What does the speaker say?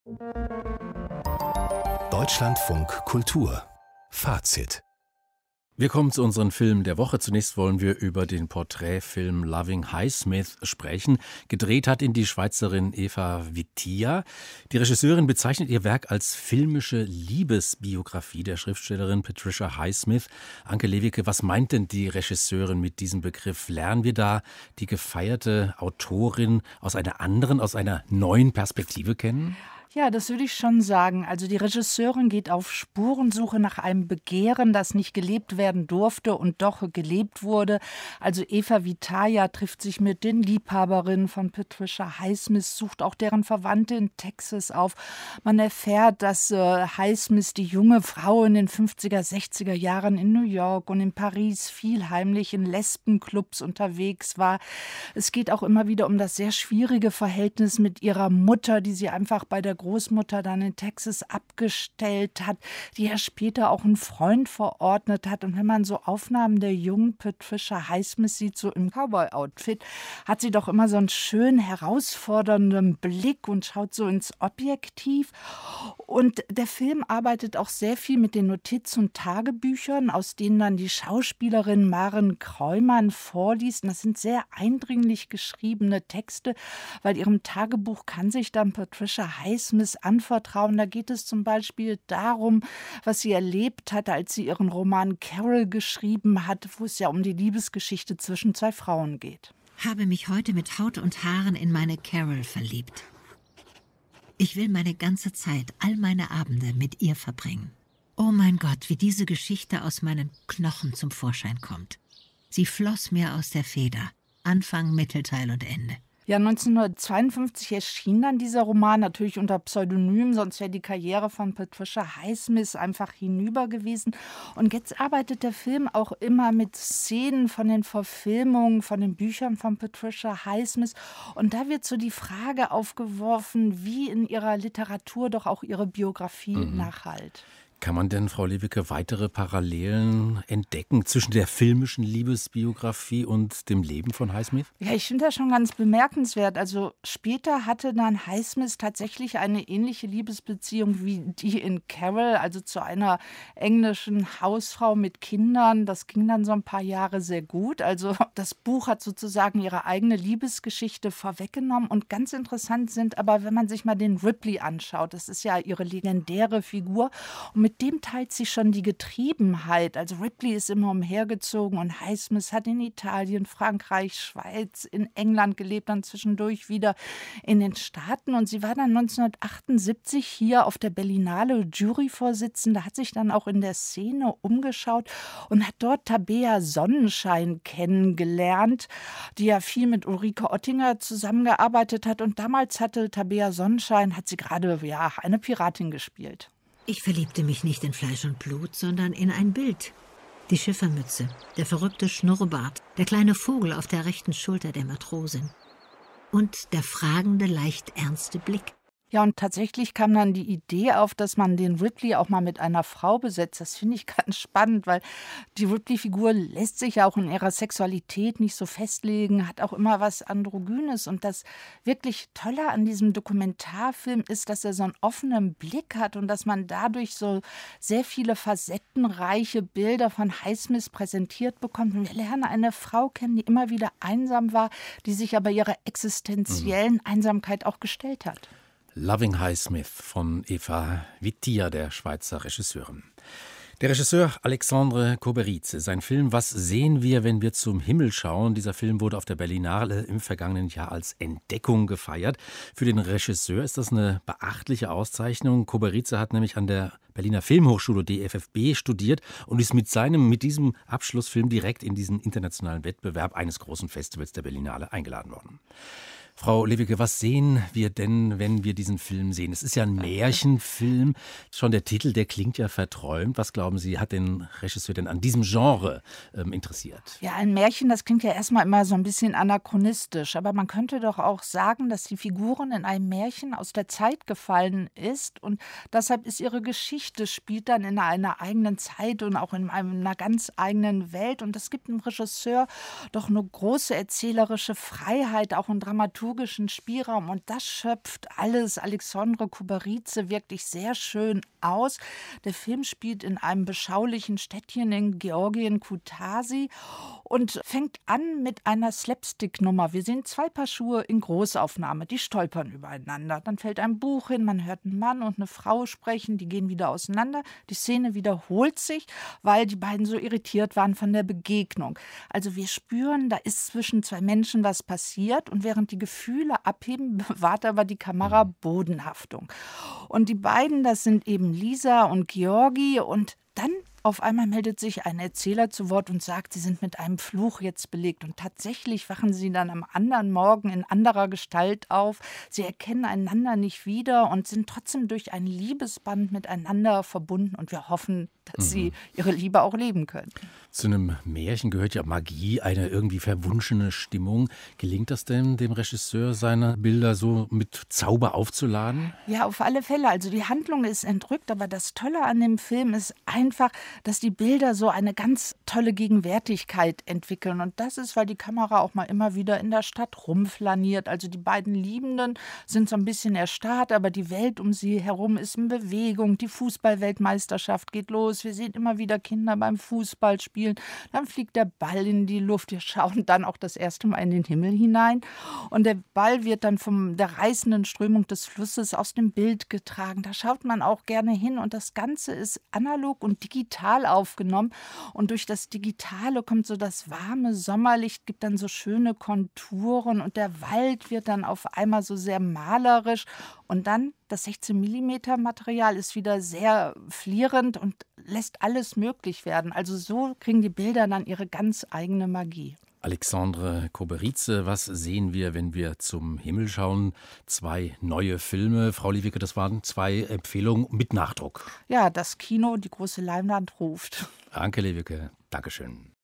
Deutschlandfunk Kultur Fazit. Wir kommen zu unseren Filmen der Woche. Zunächst wollen wir über den Porträtfilm Loving Highsmith sprechen. Gedreht hat ihn die Schweizerin Eva Wittia. Die Regisseurin bezeichnet ihr Werk als filmische Liebesbiografie der Schriftstellerin Patricia Highsmith. Anke Lewicke, was meint denn die Regisseurin mit diesem Begriff? Lernen wir da die gefeierte Autorin aus einer neuen Perspektive kennen? Ja, das würde ich schon sagen. Also die Regisseurin geht auf Spurensuche nach einem Begehren, das nicht gelebt werden durfte und doch gelebt wurde. Also Eva Wittia trifft sich mit den Liebhaberinnen von Patricia Highsmith, sucht auch deren Verwandte in Texas auf. Man erfährt, dass Highsmith, die junge Frau in den 50er, 60er Jahren in New York und in Paris viel heimlich in Lesbenclubs unterwegs war. Es geht auch immer wieder um das sehr schwierige Verhältnis mit ihrer Mutter, die sie einfach bei der Großmutter dann in Texas abgestellt hat, die ja später auch einen Freund verordnet hat. Und wenn man so Aufnahmen der jungen Patricia Highsmith sieht, so im Cowboy-Outfit, hat sie doch immer so einen schön herausfordernden Blick und schaut so ins Objektiv. Und der Film arbeitet auch sehr viel mit den Notiz- und Tagebüchern, aus denen dann die Schauspielerin Maren Kreumann vorliest. Und das sind sehr eindringlich geschriebene Texte, weil ihrem Tagebuch kann sich dann Patricia Highsmith anvertrauen. Da geht es zum Beispiel darum, was sie erlebt hatte, als sie ihren Roman Carol geschrieben hat, wo es ja um die Liebesgeschichte zwischen zwei Frauen geht. Habe mich heute mit Haut und Haaren in meine Carol verliebt. Ich will meine ganze Zeit, all meine Abende mit ihr verbringen. Oh mein Gott, wie diese Geschichte aus meinen Knochen zum Vorschein kommt. Sie floss mir aus der Feder. Anfang, Mittelteil und Ende. Ja, 1952 erschien dann dieser Roman, natürlich unter Pseudonym, sonst wäre die Karriere von Patricia Highsmith einfach hinüber gewesen. Und jetzt arbeitet der Film auch immer mit Szenen von den Verfilmungen, von den Büchern von Patricia Highsmith. Und da wird so die Frage aufgeworfen, wie in ihrer Literatur doch auch ihre Biografie nachhallt. Kann man denn, Frau Lewicke, weitere Parallelen entdecken zwischen der filmischen Liebesbiografie und dem Leben von Highsmith? Ja, ich finde das schon ganz bemerkenswert. Also später hatte dann Highsmith tatsächlich eine ähnliche Liebesbeziehung wie die in Carol, also zu einer englischen Hausfrau mit Kindern. Das ging dann so ein paar Jahre sehr gut. Also das Buch hat sozusagen ihre eigene Liebesgeschichte vorweggenommen. Und ganz interessant sind aber, wenn man sich mal den Ripley anschaut, das ist ja ihre legendäre Figur. Und mit dem teilt sie schon die Getriebenheit. Also Ripley ist immer umhergezogen und Highsmith hat in Italien, Frankreich, Schweiz, in England gelebt, dann zwischendurch wieder in den Staaten. Und sie war dann 1978 hier auf der Berlinale Juryvorsitzende, hat sich dann auch in der Szene umgeschaut und hat dort Tabea Sonnenschein kennengelernt, die ja viel mit Ulrike Oettinger zusammengearbeitet hat. Und damals hatte Tabea Sonnenschein, hat sie gerade eine Piratin gespielt. Ich verliebte mich nicht in Fleisch und Blut, sondern in ein Bild. Die Schiffermütze, der verrückte Schnurrbart, der kleine Vogel auf der rechten Schulter der Matrosin und der fragende, leicht ernste Blick. Ja, und tatsächlich kam dann die Idee auf, dass man den Ripley auch mal mit einer Frau besetzt. Das finde ich ganz spannend, weil die Ripley-Figur lässt sich ja auch in ihrer Sexualität nicht so festlegen, hat auch immer was Androgynes. Und das wirklich Tolle an diesem Dokumentarfilm ist, dass er so einen offenen Blick hat und dass man dadurch so sehr viele facettenreiche Bilder von Highsmith präsentiert bekommt. Und wir lernen eine Frau kennen, die immer wieder einsam war, die sich aber ihrer existenziellen Einsamkeit auch gestellt hat. Loving Highsmith von Eva Wittia, der Schweizer Regisseurin. Der Regisseur Alexandre Koberice, sein Film »Was sehen wir, wenn wir zum Himmel schauen?« Dieser Film wurde auf der Berlinale im vergangenen Jahr als Entdeckung gefeiert. Für den Regisseur ist das eine beachtliche Auszeichnung. Koberice hat nämlich an der Berliner Filmhochschule DFFB studiert und ist mit diesem Abschlussfilm direkt in diesen internationalen Wettbewerb eines großen Festivals der Berlinale eingeladen worden. Frau Lewicke, was sehen wir denn, wenn wir diesen Film sehen? Es ist ja ein Märchenfilm. Schon der Titel, der klingt ja verträumt. Was glauben Sie, hat den Regisseur denn an diesem Genre interessiert? Ja, ein Märchen, das klingt ja erstmal immer so ein bisschen anachronistisch. Aber man könnte doch auch sagen, dass die Figuren in einem Märchen aus der Zeit gefallen ist. Und deshalb ist ihre Geschichte, spielt dann in einer eigenen Zeit und auch in einer ganz eigenen Welt. Und das gibt dem Regisseur doch eine große erzählerische Freiheit, auch in Dramaturgie dramaturgischen Spielraum und das schöpft alles Alexandre Coberizze wirklich sehr schön aus. Der Film spielt in einem beschaulichen Städtchen in Georgien, Kutaisi, und fängt an mit einer Slapstick-Nummer. Wir sehen 2 Paar Schuhe in Großaufnahme, die stolpern übereinander. Dann fällt ein Buch hin, man hört einen Mann und eine Frau sprechen, die gehen wieder auseinander. Die Szene wiederholt sich, weil die beiden so irritiert waren von der Begegnung. Also wir spüren, da ist zwischen 2 Menschen was passiert und während die Gefühle abheben, bewahrt aber die Kamera Bodenhaftung. Und die beiden, das sind eben Lisa und Georgi, und dann auf einmal meldet sich ein Erzähler zu Wort und sagt, sie sind mit einem Fluch jetzt belegt. Und tatsächlich wachen sie dann am anderen Morgen in anderer Gestalt auf. Sie erkennen einander nicht wieder und sind trotzdem durch ein Liebesband miteinander verbunden. Und wir hoffen, dass sie ihre Liebe auch leben können. Zu einem Märchen gehört ja Magie, eine irgendwie verwunschene Stimmung. Gelingt das denn dem Regisseur, seine Bilder so mit Zauber aufzuladen? Ja, auf alle Fälle. Also die Handlung ist entrückt, aber das Tolle an dem Film ist einfach, dass die Bilder so eine ganz tolle Gegenwärtigkeit entwickeln. Und das ist, weil die Kamera auch mal immer wieder in der Stadt rumflaniert. Also die beiden Liebenden sind so ein bisschen erstarrt, aber die Welt um sie herum ist in Bewegung. Die Fußball-Weltmeisterschaft geht los. Wir sehen immer wieder Kinder beim Fußball spielen. Dann fliegt der Ball in die Luft. Wir schauen dann auch das erste Mal in den Himmel hinein. Und der Ball wird dann von der reißenden Strömung des Flusses aus dem Bild getragen. Da schaut man auch gerne hin. Und das Ganze ist analog und digital aufgenommen. Und durch das Digitale kommt so das warme Sommerlicht, gibt dann so schöne Konturen. Und der Wald wird dann auf einmal so sehr malerisch. Und dann das 16 mm Material ist wieder sehr flierend und lässt alles möglich werden. Also so kriegen die Bilder dann ihre ganz eigene Magie. Alexandre Coberizze, was sehen wir, wenn wir zum Himmel schauen? 2 neue Filme. Frau Liewicke, das waren 2 Empfehlungen mit Nachdruck. Ja, das Kino, die große Leinwand ruft. Anke Liewicke, Dankeschön.